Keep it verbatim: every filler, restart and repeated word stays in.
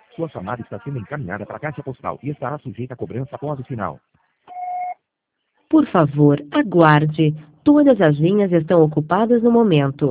Sua chamada está sendo encaminhada para a caixa postal e estará sujeita a cobrança após o sinal. Por favor, aguarde. Todas as linhas estão ocupadas no momento.